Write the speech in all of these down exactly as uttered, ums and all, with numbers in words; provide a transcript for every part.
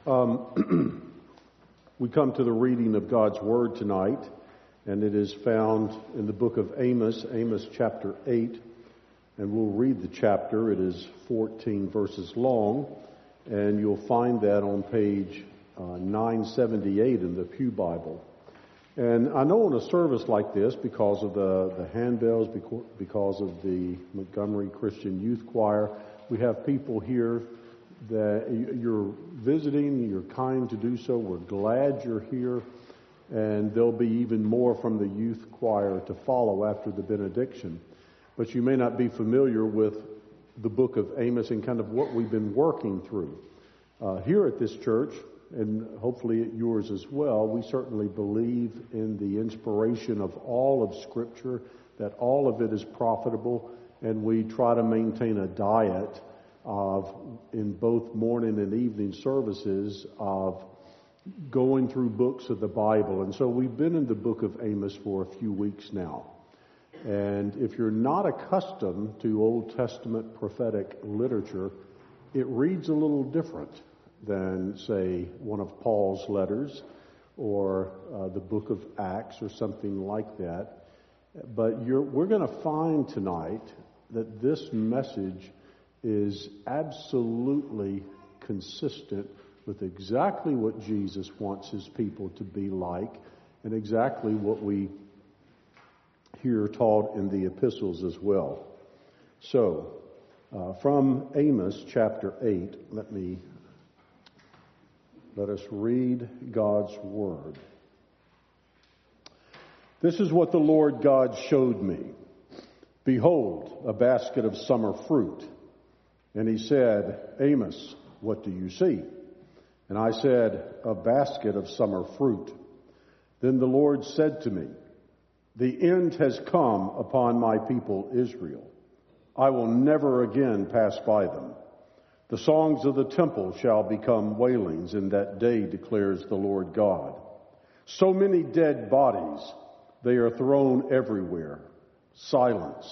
Um, we come to the reading of God's Word tonight, and it is found in the book of Amos, Amos chapter eight, and we'll read the chapter. It is fourteen verses long, and you'll find that on page uh, nine seventy-eight in the Pew Bible. And I know in a service like this, because of the, the handbells, because of the Montgomery Christian Youth Choir, we have people here that you're visiting, you're kind to do so. We're glad you're here, and there'll be even more from the youth choir to follow after the benediction. But you may not be familiar with the book of Amos and kind of what we've been working through. Uh, here at this church, and hopefully at yours as well, we certainly believe in the inspiration of all of Scripture, that all of it is profitable, and we try to maintain a diet of, in both morning and evening services, of going through books of the Bible. And so we've been in the book of Amos for a few weeks now. And if you're not accustomed to Old Testament prophetic literature, it reads a little different than, say, one of Paul's letters or uh, the book of Acts or something like that. But you're, we're going to find tonight that this message is absolutely consistent with exactly what Jesus wants his people to be like, and exactly what we hear taught in the epistles as well. So, uh, from Amos chapter eight, let me let us read God's word. This is what the Lord God showed me. Behold, a basket of summer fruit. And he said, Amos, what do you see? And I said, a basket of summer fruit. Then the Lord said to me, the end has come upon my people Israel. I will never again pass by them. The songs of the temple shall become wailings in that day, declares the Lord God. So many dead bodies, they are thrown everywhere. Silence.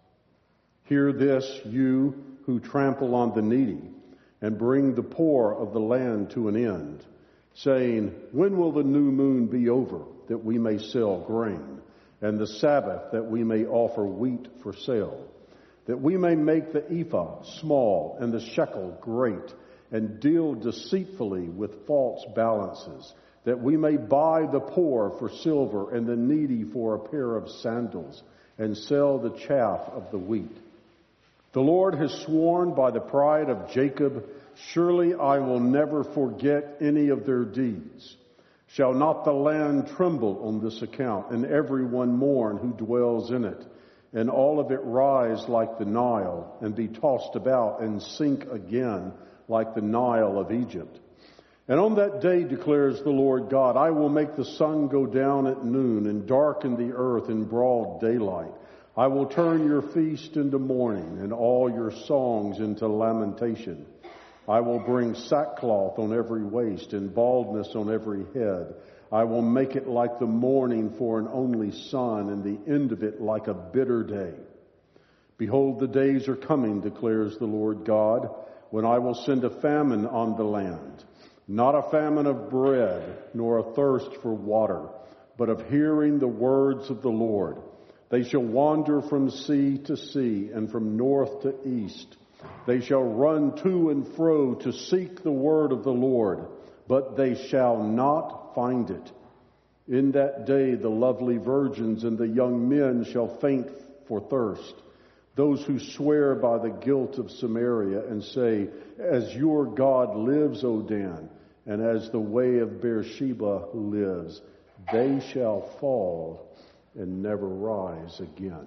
Hear this, you who trample on the needy and bring the poor of the land to an end, saying, when will the new moon be over, that we may sell grain, and the Sabbath, that we may offer wheat for sale, that we may make the ephah small and the shekel great, and deal deceitfully with false balances, that we may buy the poor for silver and the needy for a pair of sandals, and sell the chaff of the wheat. The Lord has sworn by the pride of Jacob, surely I will never forget any of their deeds. Shall not the land tremble on this account, and everyone mourn who dwells in it, and all of it rise like the Nile, and be tossed about and sink again like the Nile of Egypt? And on that day, declares the Lord God, I will make the sun go down at noon, and darken the earth in broad daylight. I will turn your feast into mourning, and all your songs into lamentation. I will bring sackcloth on every waist, and baldness on every head. I will make it like the mourning for an only son, and the end of it like a bitter day. Behold, the days are coming, declares the Lord God, when I will send a famine on the land. Not a famine of bread, nor a thirst for water, but of hearing the words of the Lord. They shall wander from sea to sea and from north to east. They shall run to and fro to seek the word of the Lord, but they shall not find it. In that day the lovely virgins and the young men shall faint for thirst. Those who swear by the guilt of Samaria and say, as your God lives, O Dan, and as the way of Beersheba lives, they shall fall and never rise again.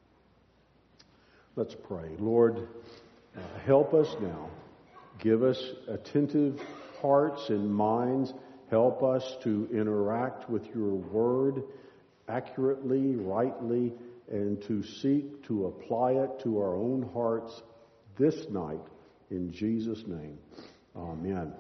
Let's pray. Lord, uh, help us now. Give us attentive hearts and minds. Help us to interact with your word accurately, rightly, and to seek to apply it to our own hearts this night. In Jesus' name, amen.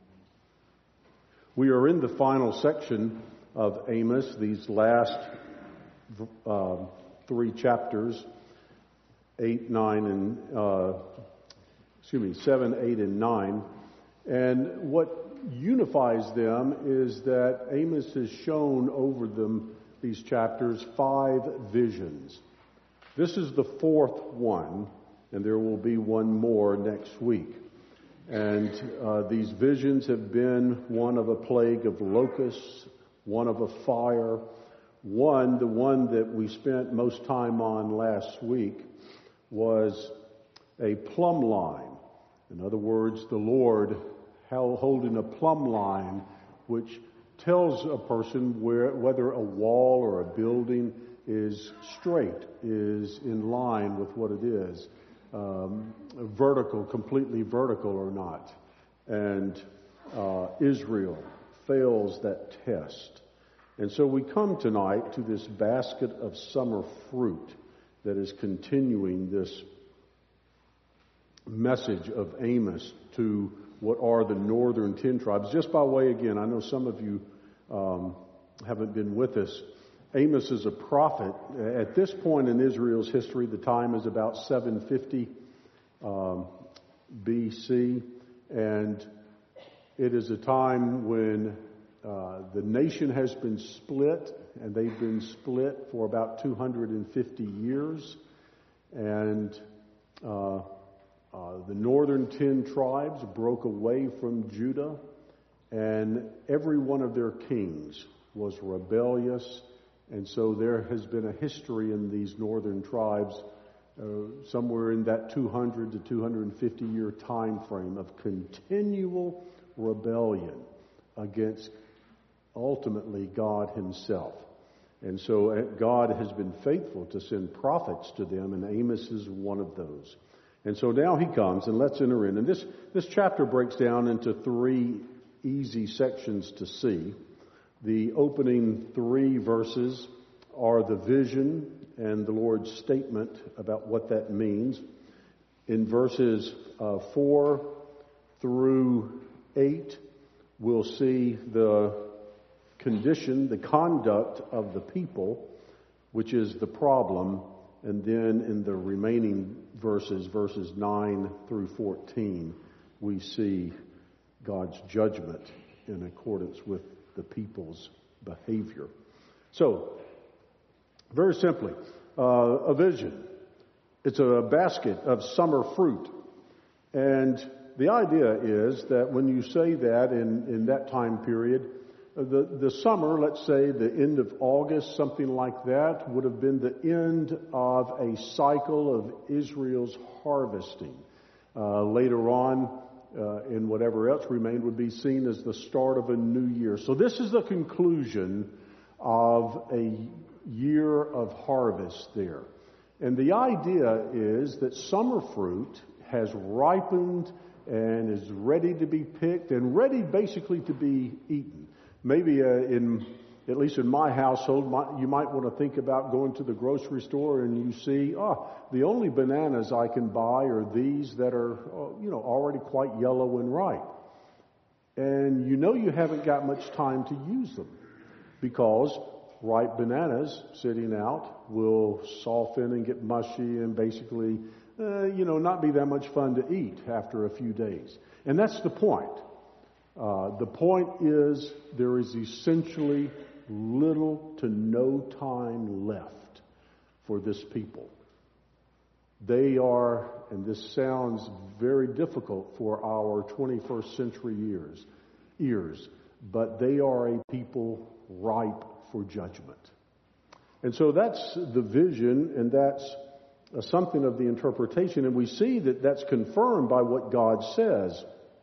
We are in the final section of Amos, these last Uh, three chapters, eight, nine, and uh, excuse me, seven, eight, and nine. And what unifies them is that Amos has shown over them, these chapters, five visions. This is the fourth one, and there will be one more next week. And uh, these visions have been one of a plague of locusts, one of a fire, one, the one that we spent most time on last week, was a plumb line. In other words, the Lord held, holding a plumb line which tells a person where, whether a wall or a building is straight, is in line with what it is, um, vertical, completely vertical or not. And uh, Israel fails that test. And so we come tonight to this basket of summer fruit that is continuing this message of Amos to what are the northern ten tribes. Just by way, again, I know some of you um, haven't been with us. Amos is a prophet. At this point in Israel's history, the time is about seven fifty um, B C, and it is a time when uh, the nation has been split, and they've been split for about two hundred fifty years, and uh, uh, the northern ten tribes broke away from Judah, and every one of their kings was rebellious. And so there has been a history in these northern tribes, uh, somewhere in that two hundred to two hundred fifty year time frame of continual rebellion against ultimately God Himself. And so uh, God has been faithful to send prophets to them, and Amos is one of those. And so now he comes, and let's enter in. And this, this chapter breaks down into three easy sections to see. The opening three verses are the vision and the Lord's statement about what that means. In verses uh, four through eight, we'll see the condition, the conduct of the people, which is the problem. And then in the remaining verses, verses nine through fourteen, we see God's judgment in accordance with the people's behavior. So, very simply, uh, a vision. It's a basket of summer fruit. And the idea is that when you say that in, in that time period, the, the summer, let's say the end of August, something like that, would have been the end of a cycle of Israel's harvesting. Uh, later on, Uh, and whatever else remained would be seen as the start of a new year. So this is the conclusion of a year of harvest there. And the idea is that summer fruit has ripened and is ready to be picked and ready basically to be eaten. Maybe uh, in, at least in my household, my, you might want to think about going to the grocery store and you see, oh, the only bananas I can buy are these that are, you know, already quite yellow and ripe. And you know you haven't got much time to use them because ripe bananas sitting out will soften and get mushy and basically, uh, you know, not be that much fun to eat after a few days. And that's the point. Uh, the point is there is essentially little to no time left for this people. They are, and this sounds very difficult for our twenty-first century years, ears, but they are a people ripe for judgment. And so that's the vision, and that's uh, something of the interpretation, and we see that that's confirmed by what God says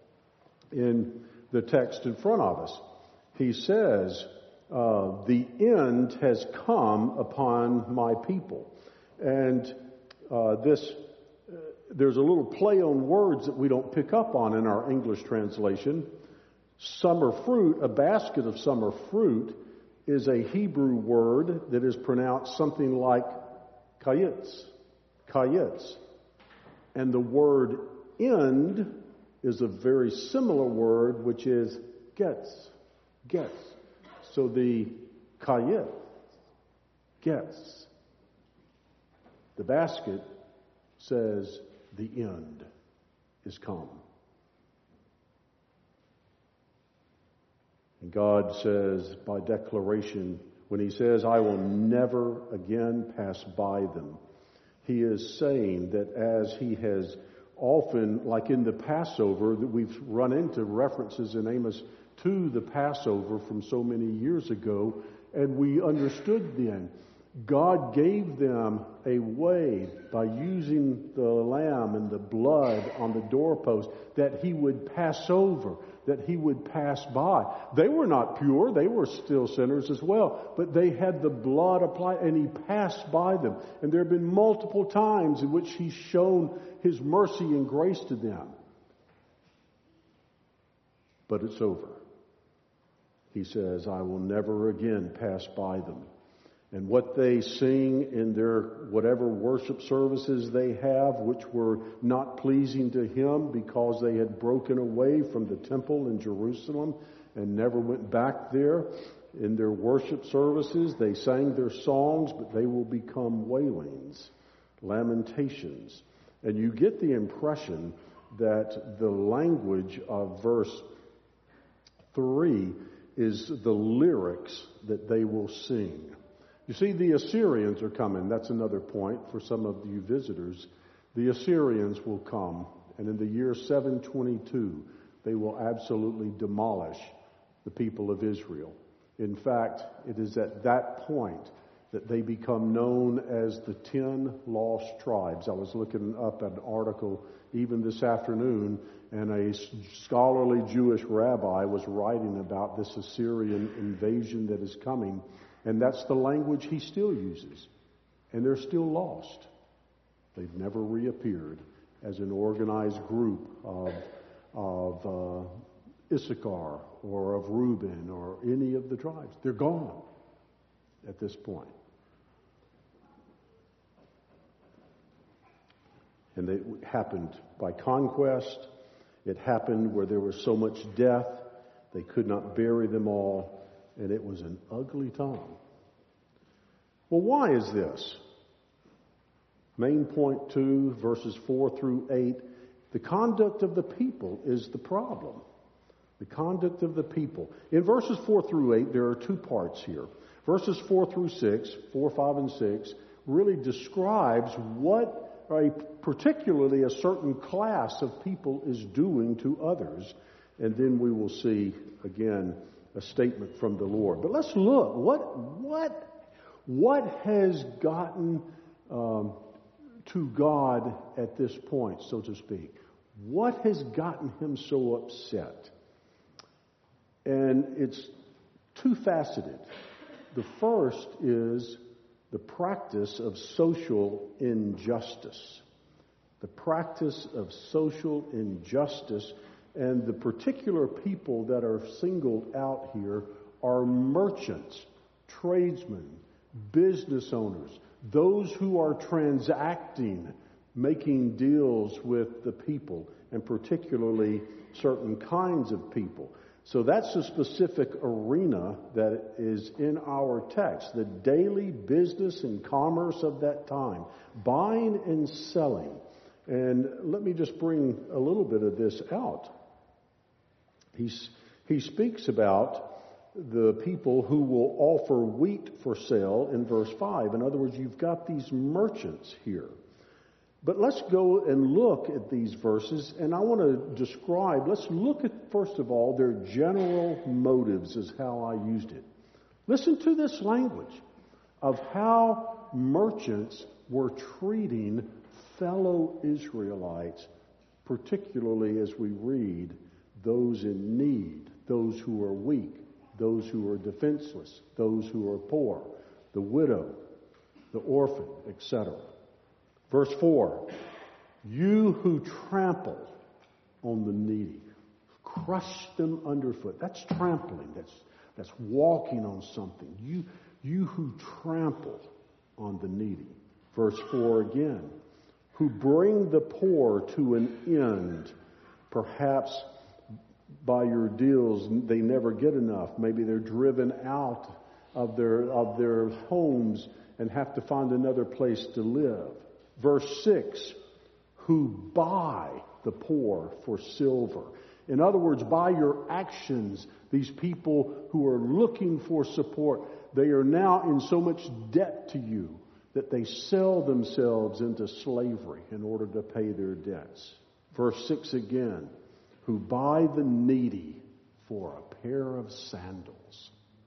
in the text in front of us. He says, uh, the end has come upon my people. And Uh, this, uh, there's a little play on words that we don't pick up on in our English translation. Summer fruit, a basket of summer fruit, is a Hebrew word that is pronounced something like kayitz, kayitz. And the word end is a very similar word, which is gets, gets. So the kayit, gets. The basket says the end is come. And God says by declaration, when he says, I will never again pass by them, he is saying that as he has often, like in the Passover, that we've run into references in Amos to the Passover from so many years ago, and we understood then, God gave them a way by using the lamb and the blood on the doorpost that he would pass over, that he would pass by. They were not pure. They were still sinners as well. But they had the blood applied, and he passed by them. And there have been multiple times in which he's shown his mercy and grace to them. But it's over. He says, I will never again pass by them. And what they sing in their whatever worship services they have, which were not pleasing to him because they had broken away from the temple in Jerusalem and never went back there. In their worship services, they sang their songs, but they will become wailings, lamentations. And you get the impression that the language of verse three is the lyrics that they will sing. You see, the Assyrians are coming. That's another point for some of you visitors. The Assyrians will come, and in the year seven twenty-two, they will absolutely demolish the people of Israel. In fact, it is at that point that they become known as the ten lost tribes. I was looking up an article even this afternoon, and a scholarly Jewish rabbi was writing about this Assyrian invasion that is coming. And that's the language he still uses. And they're still lost. They've never reappeared as an organized group of, of uh, Issachar or of Reuben or any of the tribes. They're gone at this point. And it happened by conquest. It happened where there was so much death, they could not bury them all. And it was an ugly time. Well, why is this? Main point two, verses four through eight. The conduct of the people is the problem. The conduct of the people. In verses four through eight, there are two parts here. Verses four through six, four, five, and six, really describes what a, particularly a certain class of people is doing to others. And then we will see, again, a statement from the Lord. But let's look. What what what has gotten um, to God at this point, so to speak? What has gotten him so upset? And it's two-faceted. The first is the practice of social injustice. The practice of social injustice. And the particular people that are singled out here are merchants, tradesmen, business owners, those who are transacting, making deals with the people, and particularly certain kinds of people. So that's a specific arena that is in our text, the daily business and commerce of that time, buying and selling. And let me just bring a little bit of this out. He's, he speaks about the people who will offer wheat for sale in verse five. In other words, you've got these merchants here. But let's go and look at these verses, and I want to describe, let's look at, first of all, their general motives is how I used it. Listen to this language of how merchants were treating fellow Israelites, particularly as we read those in need, those who are weak, those who are defenseless, those who are poor, the widow, the orphan, et cetera. Verse four, you who trample on the needy, crush them underfoot. That's trampling. That's that's walking on something. You you who trample on the needy. Verse four again, who bring the poor to an end, perhaps by your deals, they never get enough. Maybe they're driven out of their of their homes and have to find another place to live. Verse six, who buy the poor for silver. In other words, by your actions, these people who are looking for support, they are now in so much debt to you that they sell themselves into slavery in order to pay their debts. Verse six again, who buy the needy for a pair of sandals.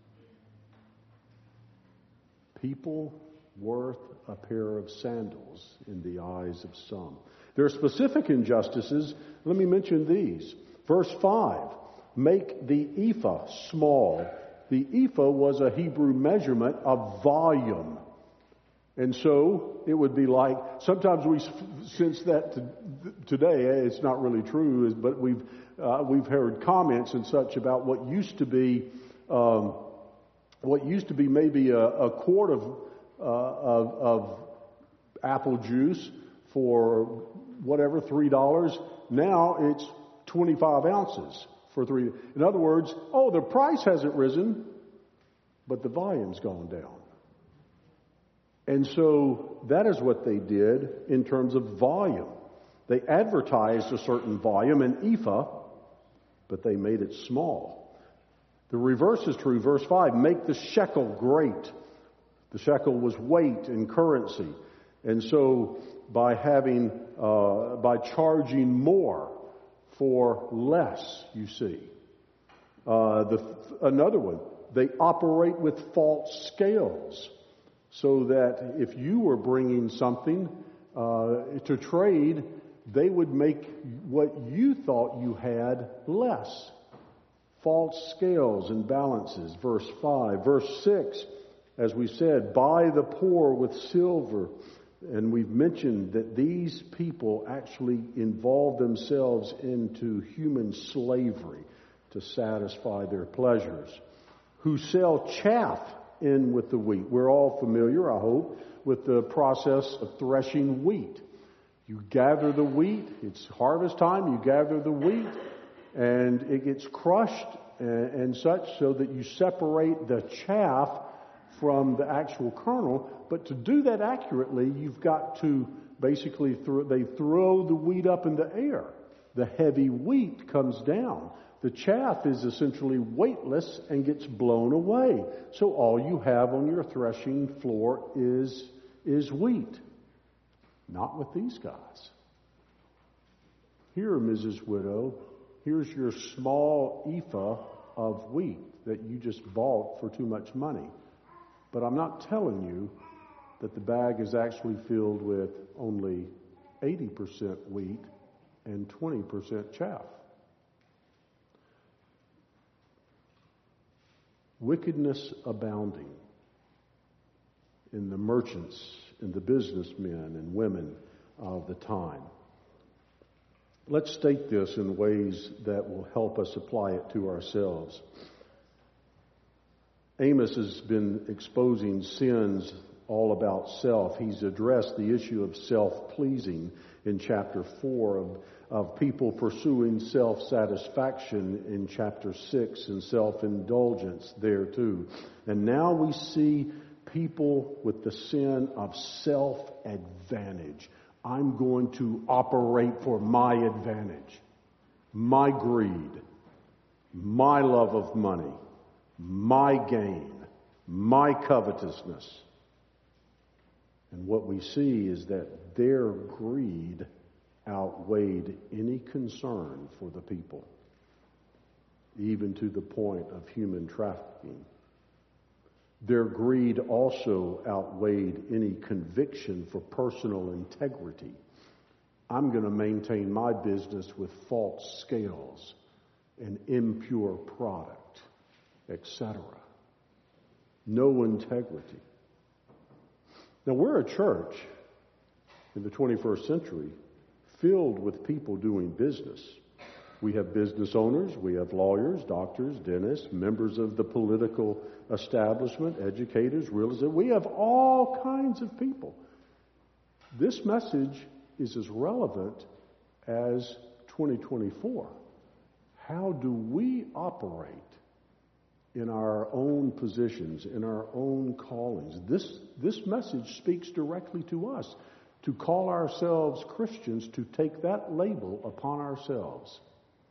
People worth a pair of sandals in the eyes of some. There are specific injustices. Let me mention these. Verse five, make the ephah small. The ephah was a Hebrew measurement of volume. And so it would be like, sometimes we sense that to, today, it's not really true, but we've uh, we've heard comments and such about what used to be um, what used to be maybe a, a quart of, uh, of of apple juice for whatever three dollars. Now it's twenty-five ounces for three. In other words, oh, the price hasn't risen, but the volume's gone down. And so that is what they did in terms of volume. They advertised a certain volume, an ephah, but they made it small. The reverse is true. Verse five, make the shekel great. The shekel was weight and currency. And so by having, uh, by charging more for less, you see. Uh, the, another one, they operate with false scales. So that if you were bringing something uh, to trade, they would make what you thought you had less. False scales and balances, verse five. Verse six, as we said, buy the poor with silver. And we've mentioned that these people actually involve themselves into human slavery to satisfy their pleasures. Who sell chaff in with the wheat. We're all familiar, I hope, with the process of threshing wheat. You gather the wheat, it's harvest time, you gather the wheat, and it gets crushed and, and such so that you separate the chaff from the actual kernel. But to do that accurately, you've got to basically, throw, they throw the wheat up in the air. The heavy wheat comes down. The chaff is essentially weightless and gets blown away. So all you have on your threshing floor is, is wheat. Not with these guys. Here, Missus Widow, here's your small ephah of wheat that you just bought for too much money. But I'm not telling you that the bag is actually filled with only eighty percent wheat and twenty percent chaff. Wickedness abounding in the merchants and the businessmen and women of the time. Let's state this in ways that will help us apply it to ourselves. Amos has been exposing sins all about self. He's addressed the issue of self-pleasing in chapter four, of, of people pursuing self-satisfaction in chapter six, and self-indulgence there too. And now we see people with the sin of self-advantage. I'm going to operate for my advantage, my greed, my love of money, my gain, my covetousness. And what we see is that their greed outweighed any concern for the people, even to the point of human trafficking. Their greed also outweighed any conviction for personal integrity. I'm going to maintain my business with false scales and impure product, et cetera. No integrity. Now, we're a church in the twenty-first century filled with people doing business. We have business owners, we have lawyers, doctors, dentists, members of the political establishment, educators, real estate. We have all kinds of people. This message is as relevant as twenty twenty-four. How do we operate in our own positions, in our own callings? This, this message speaks directly to us. To call ourselves Christians, to take that label upon ourselves.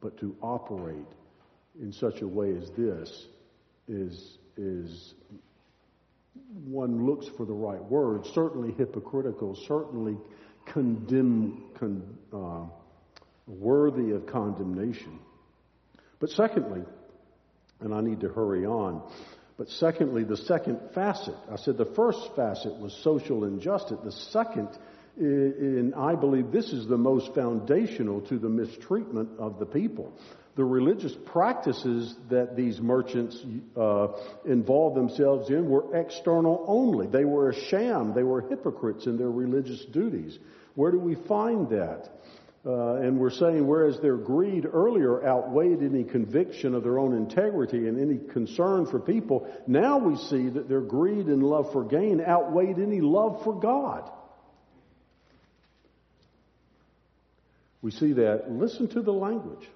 But to operate in such a way as this is, is one looks for the right word, certainly hypocritical, certainly condemn, con, uh, worthy of condemnation. But secondly, and I need to hurry on, but secondly, the second facet, I said the first facet was social injustice. The second, and I believe this is the most foundational to the mistreatment of the people. The religious practices that these merchants uh, involved themselves in were external only. They were a sham. They were hypocrites in their religious duties. Where do we find that? Uh, and we're saying whereas their greed earlier outweighed any conviction of their own integrity and any concern for people, now we see that their greed and love for gain outweighed any love for God. We see that. Listen to the language.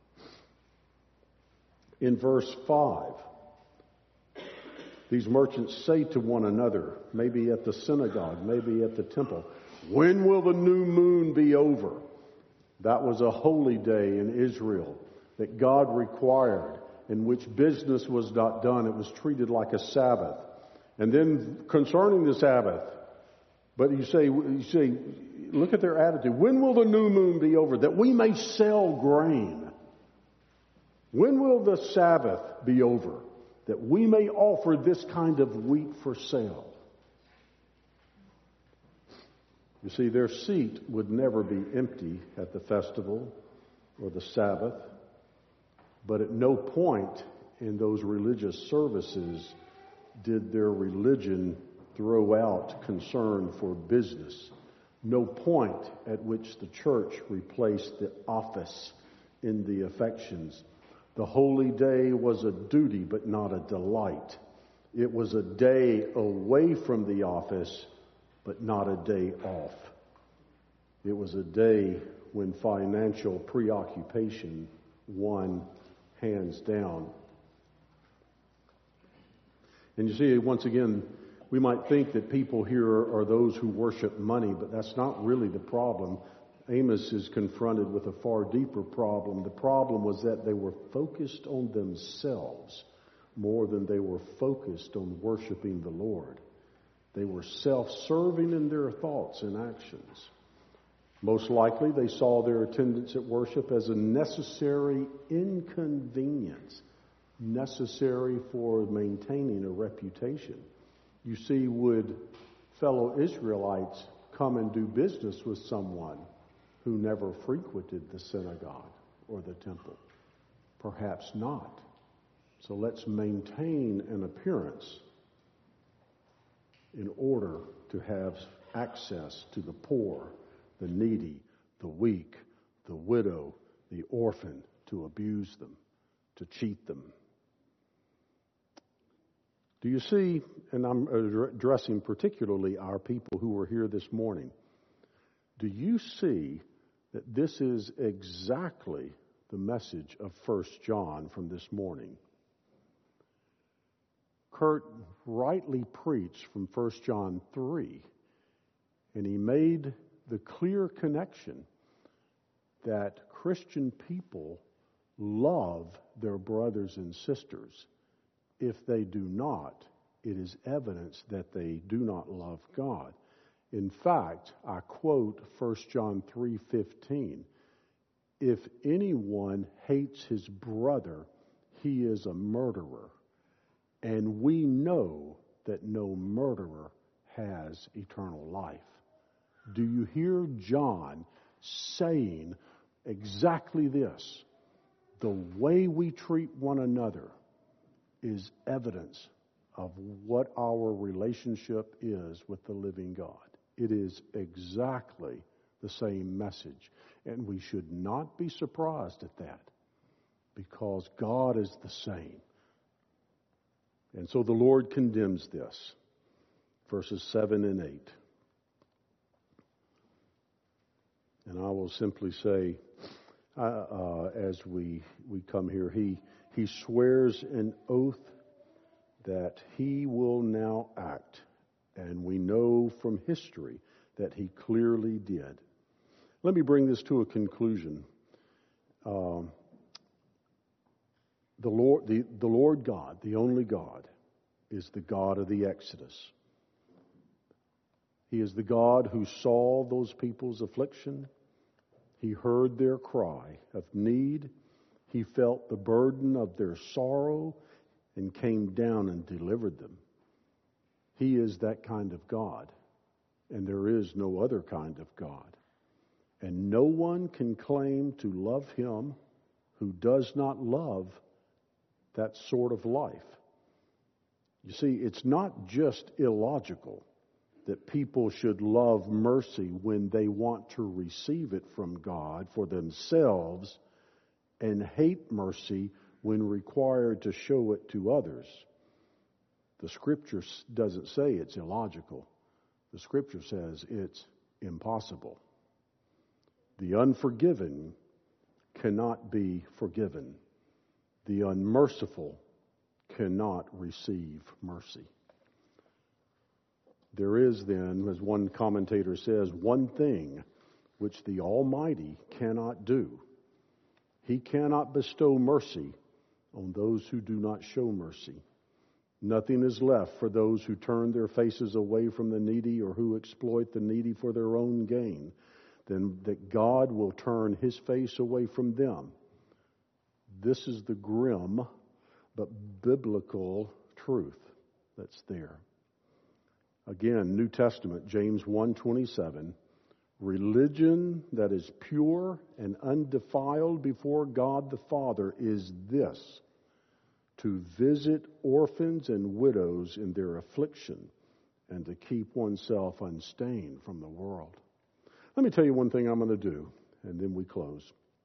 In verse five, these merchants say to one another, maybe at the synagogue, maybe at the temple, "When will the new moon be over?" That was a holy day in Israel that God required, in which business was not done. It was treated like a Sabbath. And then concerning the Sabbath, but you say, you say, look at their attitude. When will the new moon be over, that we may sell grain? When will the Sabbath be over, that we may offer this kind of wheat for sale? You see, their seat would never be empty at the festival or the Sabbath, but at no point in those religious services did their religion throw out concern for business. No point at which the church replaced the office in the affections. The holy day was a duty, but not a delight. It was a day away from the office, but not a day off. It was a day when financial preoccupation won hands down. And you see, once again, we might think that people here are those who worship money, but that's not really the problem. Amos is confronted with a far deeper problem. The problem was that they were focused on themselves more than they were focused on worshiping the Lord. They were self-serving in their thoughts and actions. Most likely, they saw their attendance at worship as a necessary inconvenience, necessary for maintaining a reputation. You see, would fellow Israelites come and do business with someone who never frequented the synagogue or the temple? Perhaps not. So let's maintain an appearance in order to have access to the poor, the needy, the weak, the widow, the orphan, to abuse them, to cheat them. Do you see, and I'm addressing particularly our people who were here this morning, do you see that this is exactly the message of First John from this morning? Kurt rightly preached from First John three, and he made the clear connection that Christian people love their brothers and sisters. If they do not, it is evidence that they do not love God. In fact, I quote First John three fifteen. If anyone hates his brother, he is a murderer. And we know that no murderer has eternal life. Do you hear John saying exactly this? The way we treat one another is evidence of what our relationship is with the living God. It is exactly the same message. And we should not be surprised at that, because God is the same. And so the Lord condemns this. Verses seven and eight. And I will simply say, uh, uh, as we, we come here, he, he swears an oath that he will now act. And we know from history that he clearly did. Let me bring this to a conclusion. Um, The Lord, the, the Lord God, the only God, is the God of the Exodus. He is the God who saw those people's affliction. He heard their cry of need. He felt the burden of their sorrow and came down and delivered them. He is that kind of God, and there is no other kind of God. And no one can claim to love Him who does not love that sort of life. You see, it's not just illogical that people should love mercy when they want to receive it from God for themselves and hate mercy when required to show it to others. The Scripture doesn't say it's illogical. The Scripture says it's impossible. The unforgiven cannot be forgiven. The unmerciful cannot receive mercy. There is then, as one commentator says, one thing which the Almighty cannot do. He cannot bestow mercy on those who do not show mercy. Nothing is left for those who turn their faces away from the needy or who exploit the needy for their own gain, then that God will turn His face away from them. This is the grim but biblical truth that's there. Again, New Testament, James one twenty-seven, religion that is pure and undefiled before God the Father is this: to visit orphans and widows in their affliction and to keep oneself unstained from the world. Let me tell you one thing I'm going to do, and then we close.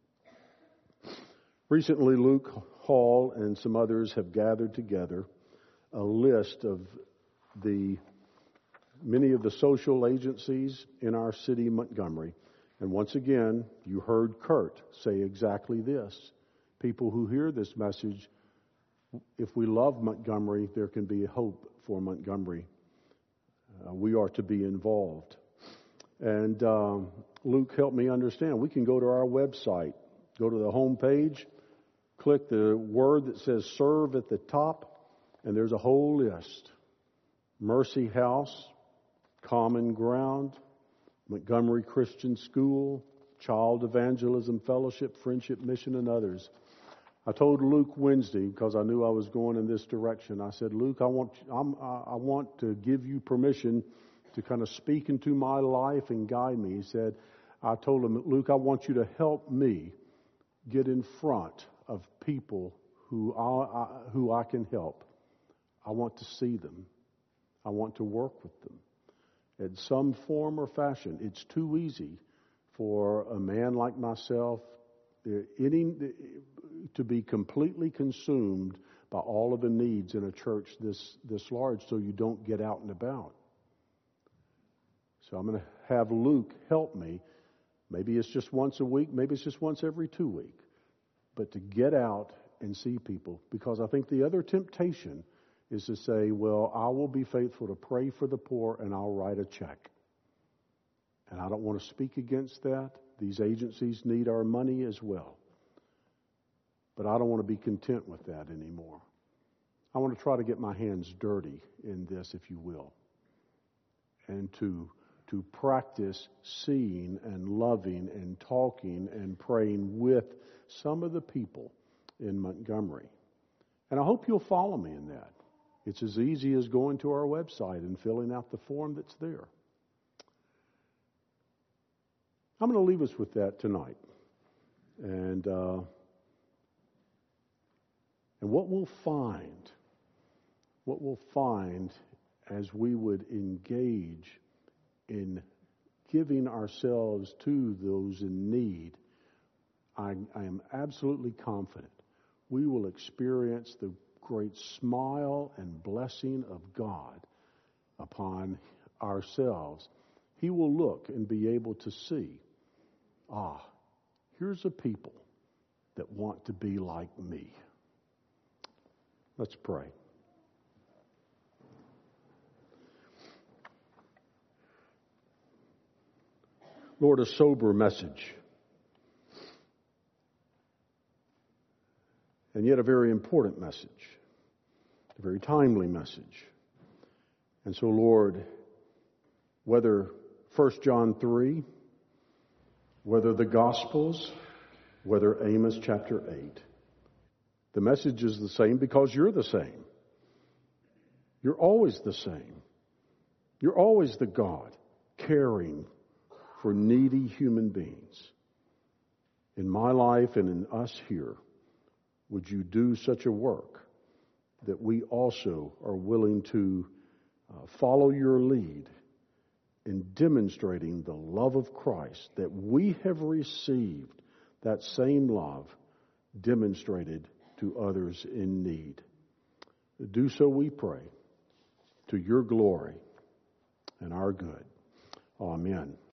Recently, Luke Hall and some others have gathered together a list of the many of the social agencies in our city, Montgomery. And once again, you heard Kurt say exactly this. People who hear this message, if we love Montgomery, there can be hope for Montgomery. Uh, we are to be involved. And um, Luke helped me understand. We can go to our website, go to the home page, click the word that says serve at the top, and there's a whole list. Mercy House, Common Ground, Montgomery Christian School, Child Evangelism Fellowship, Friendship Mission, and others. I told Luke Wednesday, because I knew I was going in this direction, I said, Luke, I want, I'm, I want to give you permission to kind of speak into my life and guide me. He said, I told him, Luke, I want you to help me get in front of people who I, I, who I can help. I want to see them. I want to work with them in some form or fashion. It's too easy for a man like myself any, to be completely consumed by all of the needs in a church this, this large, so you don't get out and about. So I'm going to have Luke help me. Maybe it's just once a week. Maybe it's just once every two weeks. But to get out and see people. Because I think the other temptation is to say, well, I will be faithful to pray for the poor and I'll write a check. And I don't want to speak against that. These agencies need our money as well. But I don't want to be content with that anymore. I want to try to get my hands dirty in this, if you will. And to to practice seeing and loving and talking and praying with some of the people in Montgomery. And I hope you'll follow me in that. It's as easy as going to our website and filling out the form that's there. I'm going to leave us with that tonight. And uh, and what we'll find, what we'll find as we would engage in giving ourselves to those in need, I, I am absolutely confident we will experience the great smile and blessing of God upon ourselves. He will look and be able to see, ah, here's a people that want to be like me. Let's pray. Lord, a sober message. and yet a very important message, a very timely message. And so, Lord, whether First John three, whether the Gospels, whether Amos chapter eight, the message is the same because you're the same. You're always the same. You're always the God caring for needy human beings. In my life and in us here, would you do such a work that we also are willing to uh, follow your lead in demonstrating the love of Christ, that we have received that same love demonstrated to others in need. Do so, we pray, to your glory and our good. Amen.